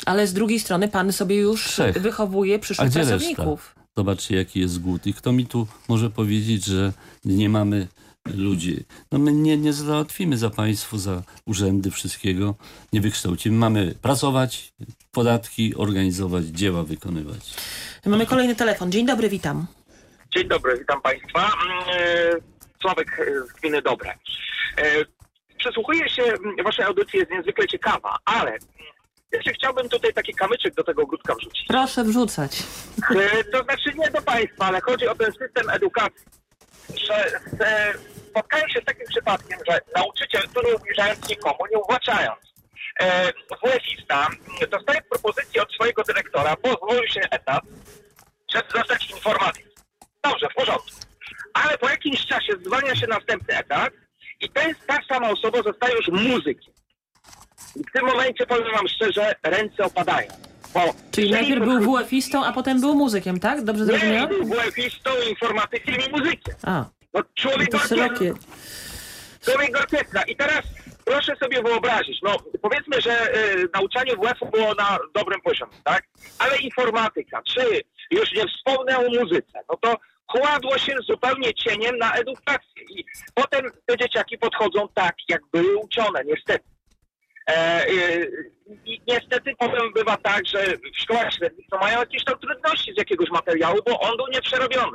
Ale z drugiej strony pan sobie już Trzech. wychowuje przyszłych A gdzie pracowników. reszta? Zobaczcie, jaki jest głód. I kto mi tu może powiedzieć, że nie mamy ludzi? No my nie, nie załatwimy za państwo, za urzędy wszystkiego. Nie wykształcimy. Mamy pracować, podatki organizować, dzieła wykonywać. Mamy kolejny telefon. Dzień dobry, witam. Dzień dobry, witam państwa. Sławek z gminy Dobre. Przysłuchuję się waszej audycji, jest niezwykle ciekawa, ale jeszcze chciałbym tutaj taki kamyczek do tego ogródka wrzucić. Proszę wrzucać. To znaczy nie do państwa, ale chodzi o ten system edukacji, że spotkałem się z takim przypadkiem, że nauczyciel, tu nie ubliżając nikomu, nie uwłaczając, WF-ista dostaje propozycję od swojego dyrektora, pozwolił się etat, żeby zostać informatykiem. Dobrze, w porządku. Ale po jakimś czasie zwalnia się następny etat i ten, ta sama osoba zostaje już muzykiem. I w tym momencie, powiem wam szczerze, ręce opadają. Bo Czyli najpierw był WF-istą, a potem był muzykiem, tak? Dobrze zrozumiałem? Nie, był WF-istą, informatykiem i muzykiem. A, no, człowiek to szerokie. Człowiek orkiestra. I teraz proszę sobie wyobrazić, no powiedzmy, że y, nauczanie W F-u było na dobrym poziomie, tak? Ale informatyka, czy już nie wspomnę o muzyce, no to kładło się zupełnie cieniem na edukację. I potem te dzieciaki podchodzą tak, jak były uczone, niestety. E, y, I niestety potem bywa tak, że w szkołach średnich to mają jakieś tam trudności z jakiegoś materiału, bo on był nieprzerobiony.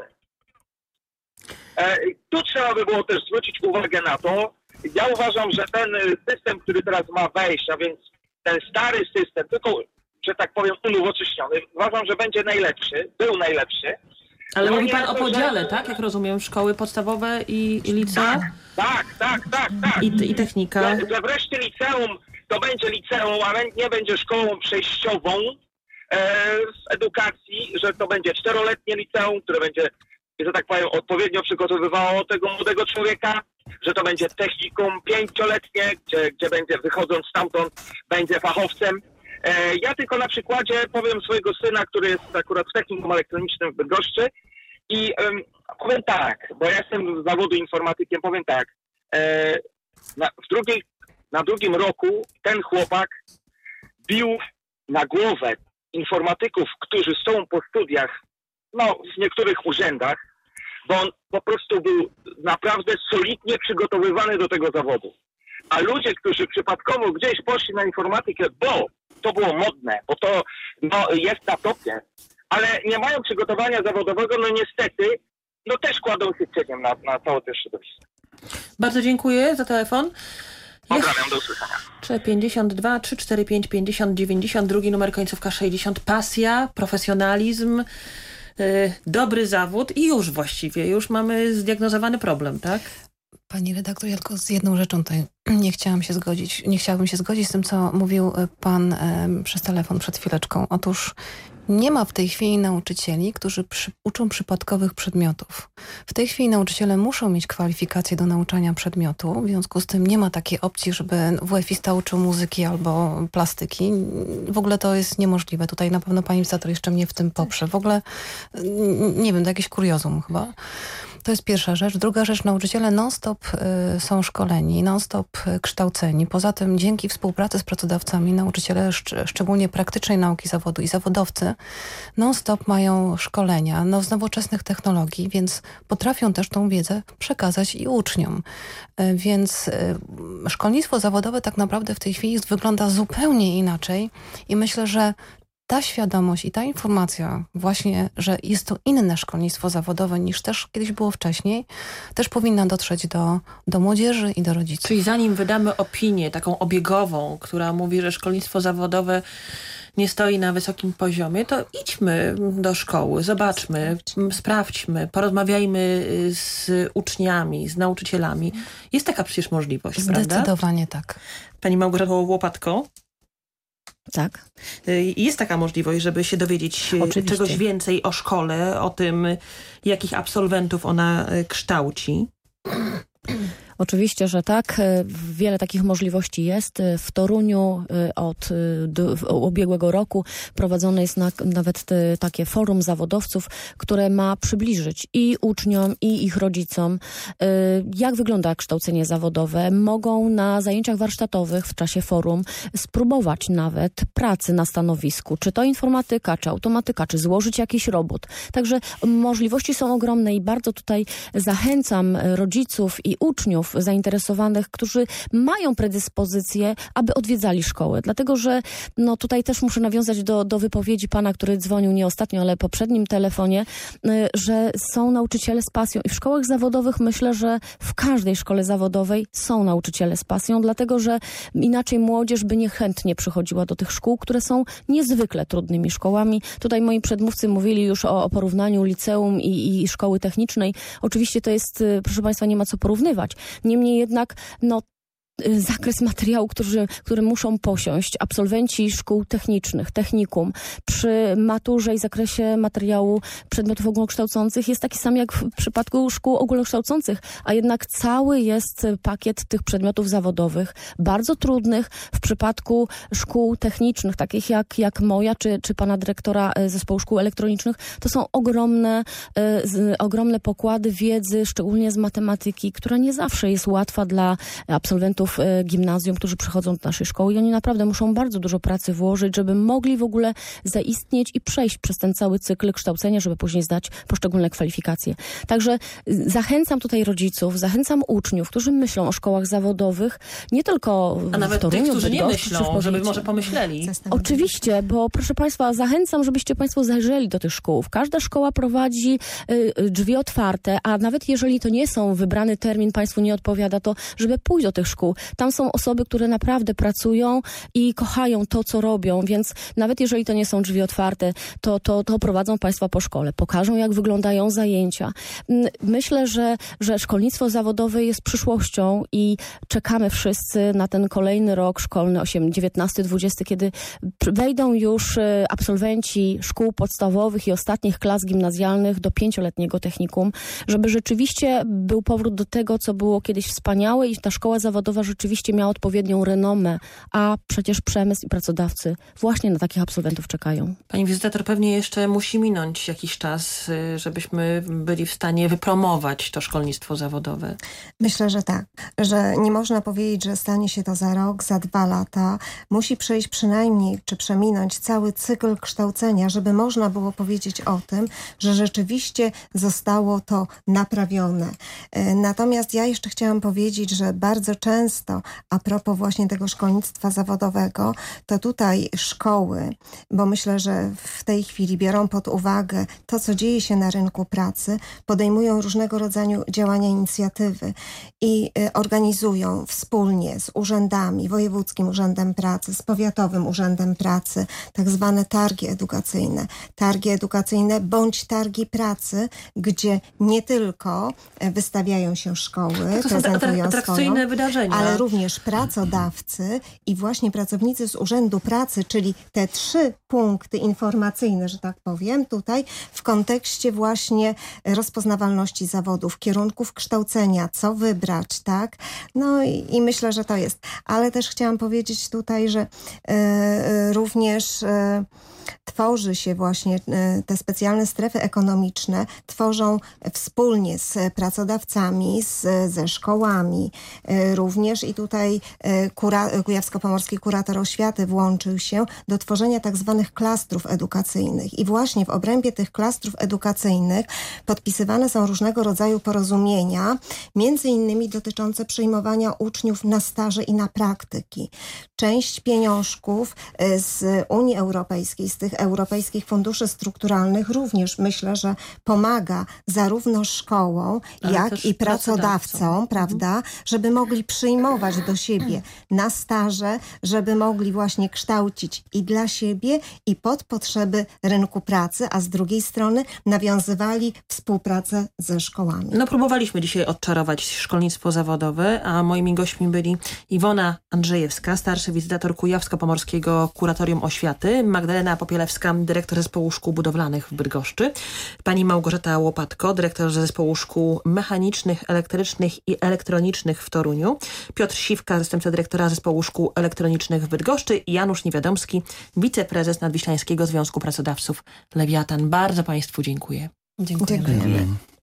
E, tu trzeba by było też zwrócić uwagę na to. Ja uważam, że ten system, który teraz ma wejść, a więc ten stary system, tylko, że tak powiem, unowocześniony, uważam, że będzie najlepszy, był najlepszy. Ale no mówi pan to, o podziale, że... tak? Jak rozumiem, szkoły podstawowe i, i licea? Tak, tak, tak, tak. I, i technika. Że, że wreszcie liceum to będzie liceum, ale nie będzie szkołą przejściową e, z edukacji, że to będzie czteroletnie liceum, które będzie, że tak powiem, odpowiednio przygotowywało tego młodego człowieka, że to będzie technikum pięcioletnie, gdzie, gdzie będzie, wychodząc stamtąd, będzie fachowcem. E, ja tylko na przykładzie powiem swojego syna, który jest akurat w technikum elektronicznym w Bydgoszczy i um, powiem tak, bo ja jestem z zawodu informatykiem, powiem tak, e, na, w drugiej, na drugim roku ten chłopak bił na głowę informatyków, którzy są po studiach, no w niektórych urzędach, bo on po prostu był naprawdę solidnie przygotowywany do tego zawodu. A ludzie, którzy przypadkowo gdzieś poszli na informatykę, bo to było modne, bo to no, jest na topie, ale nie mają przygotowania zawodowego, no niestety, no też kładą się cieniem na, na całe to środowisko. Bardzo dziękuję za telefon. Pozdrawiam, do usłyszenia. pięćdziesiąt dwa, trzysta czterdzieści pięć, pięćdziesiąt, dziewięćdziesiąt, drugi numer końcówka sześćdziesiąt. Pasja, profesjonalizm, yy, dobry zawód i już właściwie, już mamy zdiagnozowany problem, tak? Pani redaktor, ja tylko z jedną rzeczą tutaj nie chciałam się zgodzić. Nie chciałabym się zgodzić z tym, co mówił pan e, przez telefon przed chwileczką. Otóż nie ma w tej chwili nauczycieli, którzy przy, uczą przypadkowych przedmiotów. W tej chwili nauczyciele muszą mieć kwalifikacje do nauczania przedmiotu. W związku z tym nie ma takiej opcji, żeby WF-ista uczył muzyki albo plastyki. W ogóle to jest niemożliwe. Tutaj na pewno pani redaktor jeszcze mnie w tym poprze. W ogóle, nie wiem, to jakieś kuriozum chyba. To jest pierwsza rzecz. Druga rzecz, nauczyciele non-stop y, są szkoleni, non-stop y, kształceni. Poza tym dzięki współpracy z pracodawcami nauczyciele, szcz- szczególnie praktycznej nauki zawodu i zawodowcy, non-stop mają szkolenia no, z nowoczesnych technologii, więc potrafią też tą wiedzę przekazać i uczniom. Y, więc y, szkolnictwo zawodowe tak naprawdę w tej chwili wygląda zupełnie inaczej i myślę, że ta świadomość i ta informacja właśnie, że jest to inne szkolnictwo zawodowe niż też kiedyś było wcześniej, też powinna dotrzeć do, do młodzieży i do rodziców. Czyli zanim wydamy opinię taką obiegową, która mówi, że szkolnictwo zawodowe nie stoi na wysokim poziomie, to idźmy do szkoły, zobaczmy, sprawdźmy, porozmawiajmy z uczniami, z nauczycielami. Jest taka przecież możliwość, Zdecydowanie prawda? tak. Pani Małgorzato Łopatko? Tak. Jest taka możliwość, żeby się dowiedzieć Oczywiście. czegoś więcej o szkole, o tym, jakich absolwentów ona kształci? Oczywiście, że tak. Wiele takich możliwości jest. W Toruniu od ubiegłego roku prowadzone jest na, nawet te, takie forum zawodowców, które ma przybliżyć i uczniom, i ich rodzicom, jak wygląda kształcenie zawodowe. Mogą na zajęciach warsztatowych w czasie forum spróbować nawet pracy na stanowisku, czy to informatyka, czy automatyka, czy złożyć jakiś robot. Także możliwości są ogromne i bardzo tutaj zachęcam rodziców i uczniów zainteresowanych, którzy mają predyspozycję, aby odwiedzali szkoły. Dlatego, że no tutaj też muszę nawiązać do, do wypowiedzi pana, który dzwonił nie ostatnio, ale poprzednim telefonie, że są nauczyciele z pasją i w szkołach zawodowych myślę, że w każdej szkole zawodowej są nauczyciele z pasją, dlatego, że inaczej młodzież by niechętnie przychodziła do tych szkół, które są niezwykle trudnymi szkołami. Tutaj moi przedmówcy mówili już o, o porównaniu liceum i, i szkoły technicznej. Oczywiście to jest, proszę państwa, nie ma co porównywać. Niemniej jednak, no, zakres materiału, który, który muszą posiąść absolwenci szkół technicznych, technikum przy maturze i zakresie materiału przedmiotów ogólnokształcących jest taki sam jak w przypadku szkół ogólnokształcących, a jednak cały jest pakiet tych przedmiotów zawodowych, bardzo trudnych w przypadku szkół technicznych, takich jak, jak moja, czy, czy pana dyrektora Zespołu Szkół Elektronicznych. To są ogromne, z, ogromne pokłady wiedzy, szczególnie z matematyki, która nie zawsze jest łatwa dla absolwentów gimnazjum, którzy przychodzą do naszej szkoły i oni naprawdę muszą bardzo dużo pracy włożyć, żeby mogli w ogóle zaistnieć i przejść przez ten cały cykl kształcenia, żeby później zdać poszczególne kwalifikacje. Także zachęcam tutaj rodziców, zachęcam uczniów, którzy myślą o szkołach zawodowych, nie tylko A nawet w Toruniu, tych, którzy nie Bydgoszczy, myślą, żeby może pomyśleli. Oczywiście, bo proszę państwa, zachęcam, żebyście państwo zajrzeli do tych szkół. Każda szkoła prowadzi y, drzwi otwarte, a nawet jeżeli to nie są wybrany termin, państwu nie odpowiada, to żeby pójść do tych szkół. Tam są osoby, które naprawdę pracują i kochają to, co robią, więc nawet jeżeli to nie są drzwi otwarte, to, to, to prowadzą państwa po szkole, pokażą, jak wyglądają zajęcia. Myślę, że, że szkolnictwo zawodowe jest przyszłością i czekamy wszyscy na ten kolejny rok szkolny, dziewiętnasty dwudziesty, kiedy wejdą już absolwenci szkół podstawowych i ostatnich klas gimnazjalnych do pięcioletniego technikum, żeby rzeczywiście był powrót do tego, co było kiedyś wspaniałe i ta szkoła zawodowa rzeczywiście miała odpowiednią renomę, a przecież przemysł i pracodawcy właśnie na takich absolwentów czekają. Pani wizytator, pewnie jeszcze musi minąć jakiś czas, żebyśmy byli w stanie wypromować to szkolnictwo zawodowe. Myślę, że tak, że nie można powiedzieć, że stanie się to za rok, za dwa lata. Musi przejść przynajmniej, czy przeminąć cały cykl kształcenia, żeby można było powiedzieć o tym, że rzeczywiście zostało to naprawione. Natomiast ja jeszcze chciałam powiedzieć, że bardzo często a propos właśnie tego szkolnictwa zawodowego, to tutaj szkoły, bo myślę, że w tej chwili biorą pod uwagę to, co dzieje się na rynku pracy, podejmują różnego rodzaju działania, inicjatywy i organizują wspólnie z urzędami, Wojewódzkim Urzędem Pracy, z Powiatowym Urzędem Pracy, tak zwane targi edukacyjne. Targi edukacyjne bądź targi pracy, gdzie nie tylko wystawiają się szkoły, to prezentują są atrakcyjne swoją, wydarzenia. ale również pracodawcy i właśnie pracownicy z Urzędu Pracy, czyli te trzy punkty informacyjne, że tak powiem, tutaj w kontekście właśnie rozpoznawalności zawodów, kierunków kształcenia, co wybrać, tak? No i, i myślę, że to jest. Ale też chciałam powiedzieć tutaj, że y, również y, tworzy się właśnie te specjalne strefy ekonomiczne, tworzą wspólnie z pracodawcami, z, ze szkołami również i tutaj kura, Kujawsko-Pomorski Kurator Oświaty włączył się do tworzenia tak zwanych klastrów edukacyjnych i właśnie w obrębie tych klastrów edukacyjnych podpisywane są różnego rodzaju porozumienia, między innymi dotyczące przyjmowania uczniów na staże i na praktyki. Część pieniążków z Unii Europejskiej, z tych europejskich funduszy strukturalnych również myślę, że pomaga zarówno szkołom, ale jak i pracodawcom, pracodawcom, prawda, żeby mogli przyjmować do siebie na staże, żeby mogli właśnie kształcić i dla siebie, i pod potrzeby rynku pracy, a z drugiej strony nawiązywali współpracę ze szkołami. No próbowaliśmy dzisiaj odczarować szkolnictwo zawodowe, a moimi gośćmi byli Iwona Andrzejewska, starszy wizytator Kujawsko-Pomorskiego Kuratorium Oświaty, Magdalena Popielewska, dyrektor Zespołu Szkół Budowlanych w Bydgoszczy, pani Małgorzata Łopatko, dyrektor Zespołu Szkół Mechanicznych, Elektrycznych i Elektronicznych w Toruniu, Piotr Siwka, zastępca dyrektora Zespołu Szkół Elektronicznych w Bydgoszczy i Janusz Niewiadomski, wiceprezes Nadwiślańskiego Związku Pracodawców Lewiatan. Bardzo państwu dziękuję. Dziękujemy. Dziękujemy.